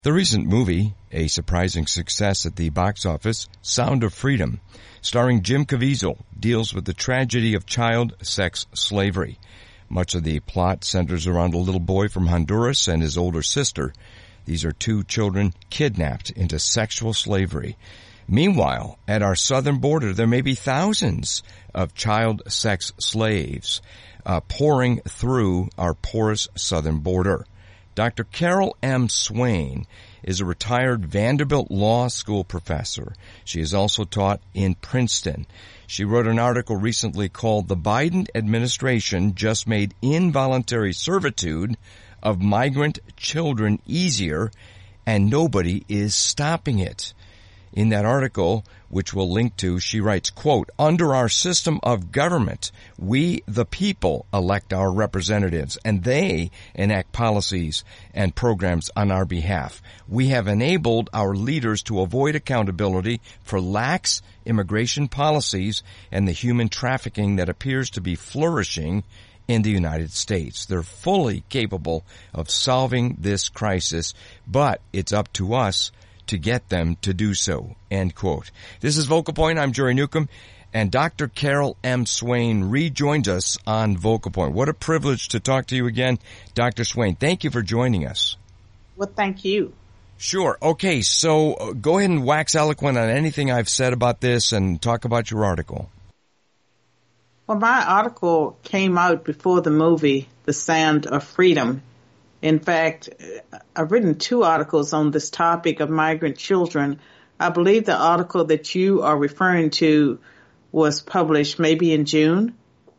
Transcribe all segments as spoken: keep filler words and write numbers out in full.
The recent movie, a surprising success at the box office, Sound of Freedom, starring Jim Caviezel, deals with the tragedy of child sex slavery. Much of the plot centers around a little boy from Honduras and his older sister. These are two children kidnapped into sexual slavery. Meanwhile, at our southern border, there may be thousands of child sex slaves uh, pouring through our porous southern border. Doctor Carol M. Swain is a retired Vanderbilt Law School professor. She has also taught in Princeton. She wrote an article recently called "The Biden Administration Just Made Involuntary Servitude of Migrant Children Easier, and Nobody is Stopping It." In that article, which we'll link to, she writes, quote, "Under our system of government, we, the people, elect our representatives, and they enact policies and programs on our behalf. We have enabled our leaders to avoid accountability for lax immigration policies and the human trafficking that appears to be flourishing in the United States. They're fully capable of solving this crisis, but it's up to us to get them to do so," end quote. This is Vocal Point. I'm Jerry Newcomb, and Doctor Carol M. Swain rejoins us on Vocal Point. What a privilege to talk to you again, Doctor Swain. Thank you for joining us. Well, thank you. Sure. Okay, so uh, go ahead and wax eloquent on anything I've said about this and talk about your article. Well, my article came out before the movie, The Sound of Freedom. In fact, I've written two articles on this topic of migrant children. I believe the article that you are referring to was published maybe in June.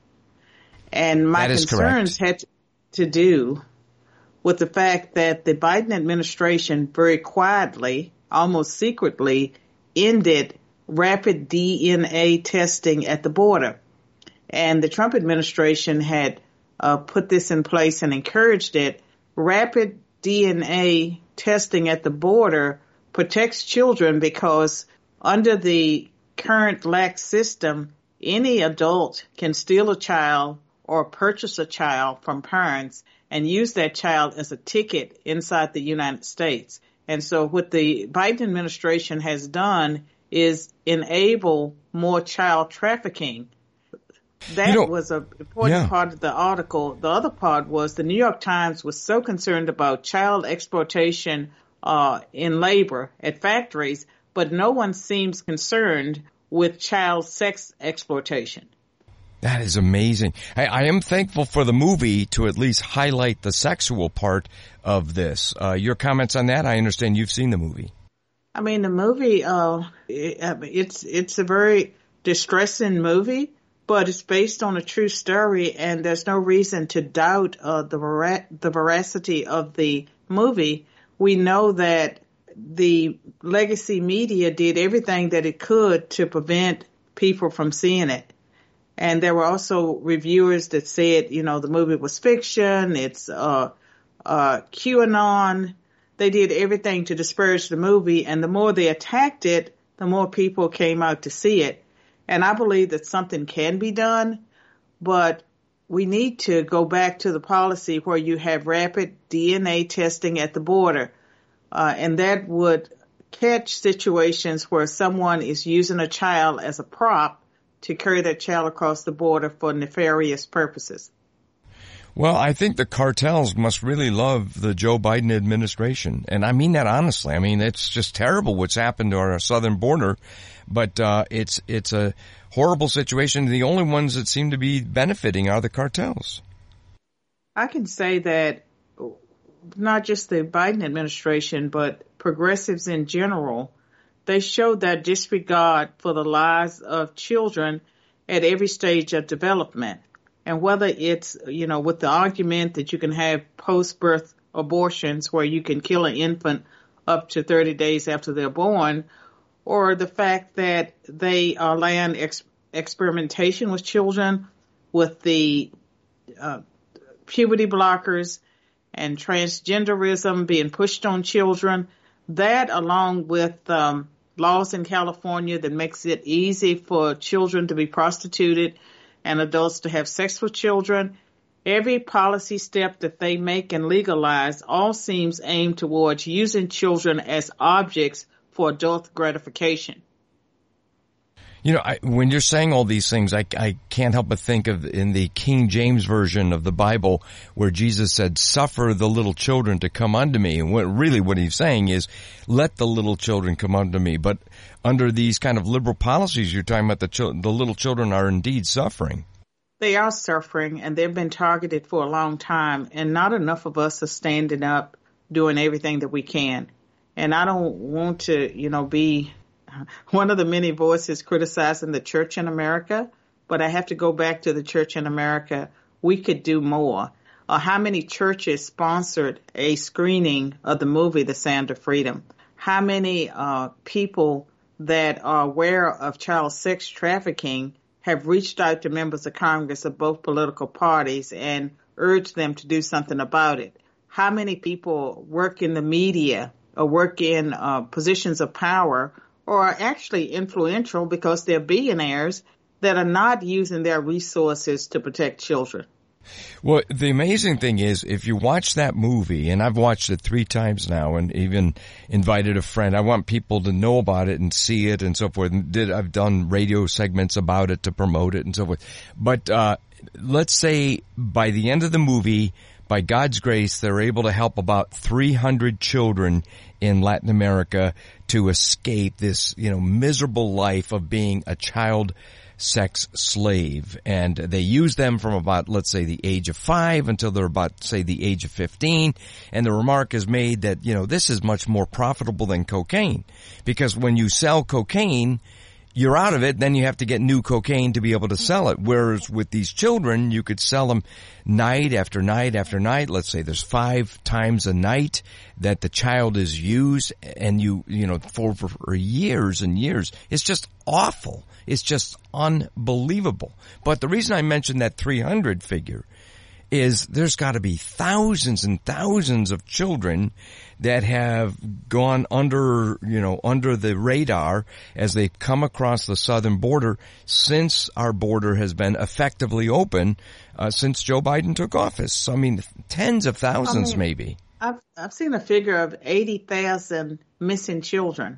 And my concerns had to do with the fact that the Biden administration very quietly, almost secretly, ended rapid D N A testing at the border. And the Trump administration had uh, put this in place and encouraged it. Rapid D N A testing at the border protects children because under the current lax system, any adult can steal a child or purchase a child from parents and use that child as a ticket inside the United States. And so what the Biden administration has done is enable more child trafficking. That you know, was an important yeah. part of the article. The other part was the New York Times was so concerned about child exploitation uh, in labor at factories, but no one seems concerned with child sex exploitation. That is amazing. I, I am thankful for the movie to at least highlight the sexual part of this. Uh, your comments on that? I understand you've seen the movie. I mean, the movie, uh, it, it's it's a very distressing movie. But it's based on a true story, and there's no reason to doubt uh, the vera- the veracity of the movie. We know that the legacy media did everything that it could to prevent people from seeing it. And there were also reviewers that said, you know, the movie was fiction, it's uh, uh, QAnon. They did everything to disparage the movie, and the more they attacked it, the more people came out to see it. And I believe that something can be done, but we need to go back to the policy where you have rapid D N A testing at the border. Uh, and that would catch situations where someone is using a child as a prop to carry that child across the border for nefarious purposes. Well, I think the cartels must really love the Joe Biden administration. And I mean that honestly. I mean, it's just terrible what's happened to our southern border. But uh it's it's a horrible situation. The only ones that seem to be benefiting are the cartels. I can say that not just the Biden administration, but progressives in general, they showed that disregard for the lives of children at every stage of development. And whether it's, you know, with the argument that you can have post-birth abortions where you can kill an infant up to thirty days after they're born, or the fact that they are allowing ex- experimentation with children with the uh, puberty blockers and transgenderism being pushed on children, that along with um, laws in California that makes it easy for children to be prostituted and adults to have sex with children, Every policy step that they make and legalize all seems aimed towards using children as objects for adult gratification. You know, I, when you're saying all these things, I, I can't help but think of in the King James Version of the Bible where Jesus said, suffer the little children to come unto me. And what really what he's saying is, let the little children come unto me. But under these kind of liberal policies, you're talking about the, chil- the little children are indeed suffering. They are suffering, and they've been targeted for a long time, and not enough of us are standing up doing everything that we can. And I don't want to, you know, be one of the many voices criticizing the church in America, but I have to go back to the church in America. We could do more. Uh, how many churches sponsored a screening of the movie The Sound of Freedom? How many uh, people that are aware of child sex trafficking have reached out to members of Congress of both political parties and urged them to do something about it? How many people work in the media or work in uh, positions of power or are actually influential because they're billionaires that are not using their resources to protect children? Well, the amazing thing is, if you watch that movie, and I've watched it three times now and even invited a friend, I want people to know about it and see it and so forth. And did, I've done radio segments about it to promote it and so forth. But uh let's say by the end of the movie, by God's grace, they're able to help about three hundred children in Latin America to escape this, you know, miserable life of being a child sex slave. And they use them from about, let's say, the age of five until they're about, say, the age of fifteen. And the remark is made that, you know, this is much more profitable than cocaine, because when you sell cocaine, you're out of it, then you have to get new cocaine to be able to sell it. Whereas with these children, you could sell them night after night after night. Let's say there's five times a night that the child is used, and you, you know, for, for, for years and years. It's just awful. It's just unbelievable. But the reason I mentioned that three hundred figure is there's got to be thousands and thousands of children that have gone under, you know, under the radar as they come across the southern border since our border has been effectively open uh, since Joe Biden took office. I mean, tens of thousands, I mean, maybe. I've I've seen a figure of eighty thousand missing children,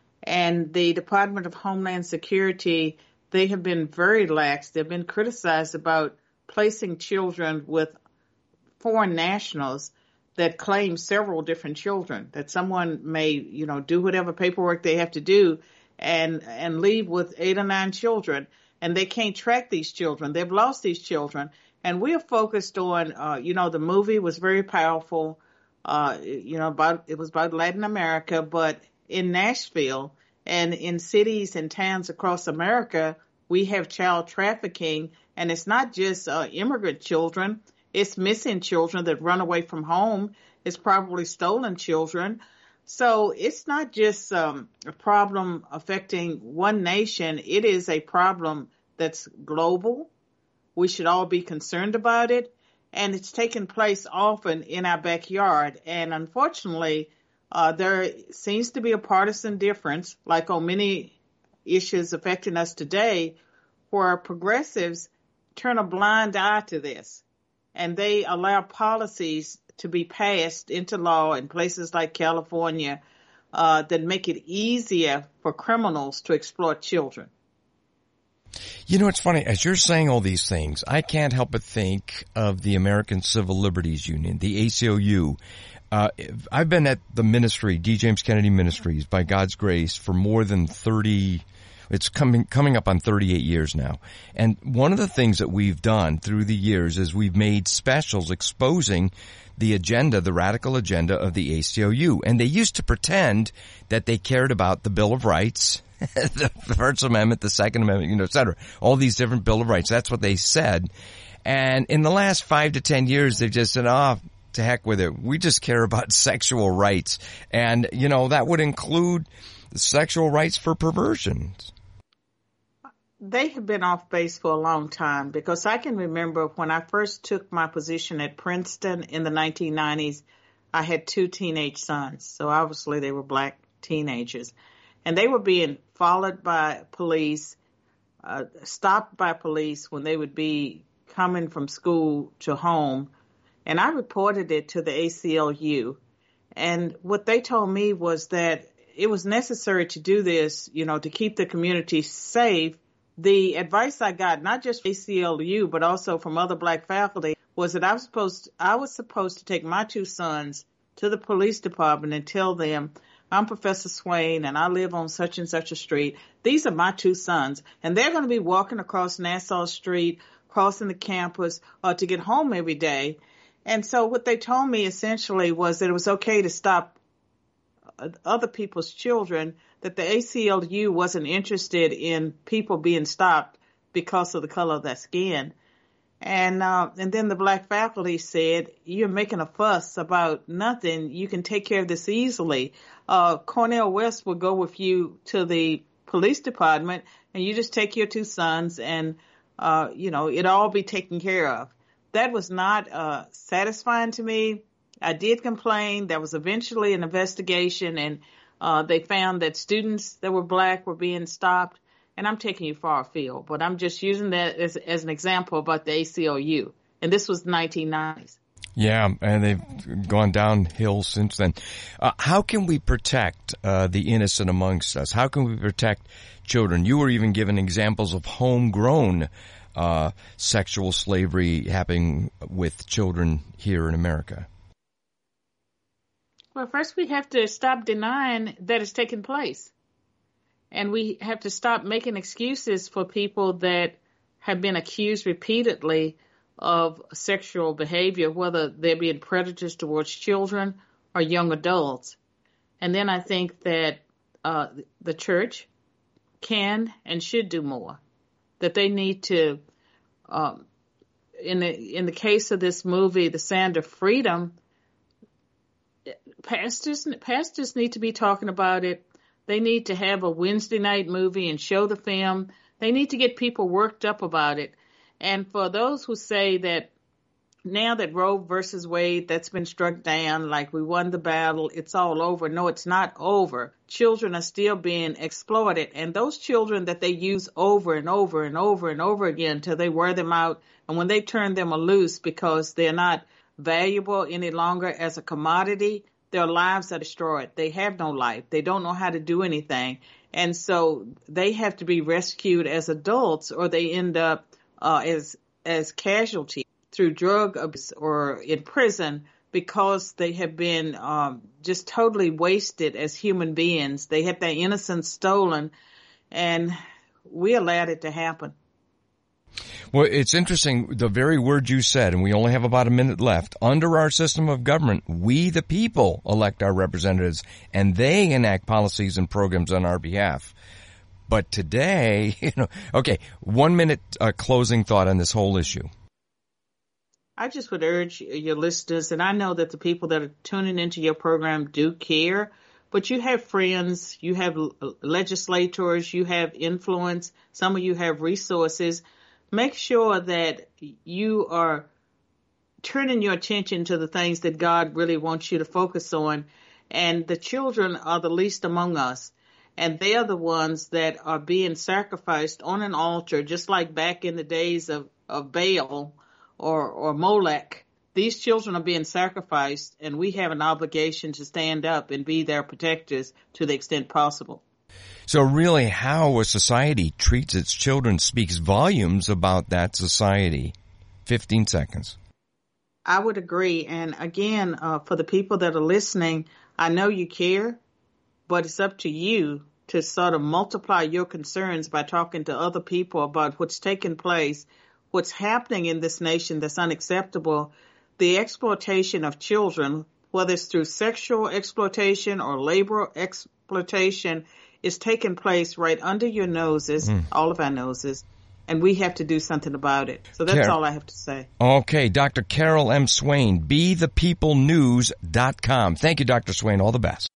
and the Department of Homeland Security, they have been very lax. They've been criticized about placing children with foreign nationals that claim several different children, that someone may, you know, do whatever paperwork they have to do and and leave with eight or nine children, and they can't track these children. They've lost these children. And we are focused on, uh, you know, the movie was very powerful, uh, you know, about, it was about Latin America, but in Nashville and in cities and towns across America, we have child trafficking. And it's not just uh, immigrant children. It's missing children that run away from home. It's probably stolen children. So it's not just um, a problem affecting one nation. It is a problem that's global. We should all be concerned about it. And it's taking place often in our backyard. And unfortunately, uh, there seems to be a partisan difference, like on many issues affecting us today, where progressives turn a blind eye to this, and they allow policies to be passed into law in places like California uh, that make it easier for criminals to exploit children. You know, it's funny, as you're saying all these things, I can't help but think of the American Civil Liberties Union, the A C L U. Uh, I've been at the ministry, D. James Kennedy Ministries, by God's grace, for more than thirty It's coming coming up on thirty-eight years now. And one of the things that we've done through the years is we've made specials exposing the agenda, the radical agenda of the A C L U. And they used to pretend that they cared about the Bill of Rights, the First Amendment, the Second Amendment, you know, et cetera. All these different Bill of Rights. That's what they said. And in the last five to ten years, they've just said, oh, to heck with it. We just care about sexual rights. And, you know, that would include sexual rights for perversions. They have been off base for a long time, because I can remember when I first took my position at Princeton in the nineteen nineties, I had two teenage sons. So obviously they were black teenagers, and they were being followed by police, uh, stopped by police when they would be coming from school to home, and I reported it to the A C L U. And what they told me was that it was necessary to do this, you know, to keep the community safe. The advice I got, not just from A C L U, but also from other black faculty, was that I was supposed to, I was supposed to take my two sons to the police department and tell them, I'm Professor Swain and I live on such and such a street. These are my two sons, and they're going to be walking across Nassau Street, crossing the campus, uh, to get home every day. And so what they told me essentially was that it was okay to stop other people's children, that the A C L U wasn't interested in people being stopped because of the color of their skin. And uh, and then the black faculty said, you're making a fuss about nothing. You can take care of this easily. Uh, Cornel West will go with you to the police department, and you just take your two sons, and, uh, you know, it'll all be taken care of. That was not uh, satisfying to me. I did complain. There was eventually an investigation, and uh, they found that students that were black were being stopped. And I'm taking you far afield, but I'm just using that as, as an example about the A C L U. And this was the nineteen nineties. Yeah, and they've gone downhill since then. Uh, how can we protect uh, the innocent amongst us? How can we protect children? You were even given examples of homegrown uh, sexual slavery happening with children here in America. Well, first we have to stop denying that it's taking place. And we have to stop making excuses for people that have been accused repeatedly of sexual behavior, whether they're being predators towards children or young adults. And then I think that uh, the church can and should do more, that they need to, um, in the, in the case of this movie, The Sound of Freedom, pastors, pastors need to be talking about it. They need to have a Wednesday night movie and show the film. They need to get people worked up about it. And for those who say that now that Roe versus Wade, that's been struck down, like we won the battle, it's all over. No, it's not over. Children are still being exploited. And those children that they use over and over and over and over again till they wear them out, and when they turn them loose because they're not valuable any longer as a commodity, their lives are destroyed. They have no life. They don't know how to do anything. And so they have to be rescued as adults, or they end up uh, as as casualties through drug abuse or in prison because they have been um, just totally wasted as human beings. They had their innocence stolen, and we allowed it to happen. Well, it's interesting, the very word you said, and we only have about a minute left. Under our system of government, we the people elect our representatives, and they enact policies and programs on our behalf. But today, you know, okay, one minute uh, closing thought on this whole issue. I just would urge your listeners, and I know that the people that are tuning into your program do care, but you have friends, you have legislators, you have influence, some of you have resources. Make sure that you are turning your attention to the things that God really wants you to focus on. And the children are the least among us. And they are the ones that are being sacrificed on an altar, just like back in the days of, of Baal or, or Molech. These children are being sacrificed, and we have an obligation to stand up and be their protectors to the extent possible. So really, how a society treats its children speaks volumes about that society. Fifteen seconds. I would agree. And again, uh, for the people that are listening, I know you care, but it's up to you to sort of multiply your concerns by talking to other people about what's taking place, what's happening in this nation that's unacceptable, the exploitation of children, whether it's through sexual exploitation or labor exploitation, is taking place right under your noses, mm. all of our noses, and we have to do something about it. So that's Car- all I have to say. Okay, Doctor Carol M. Swain, be the people news dot com. Thank you, Doctor Swain. All the best.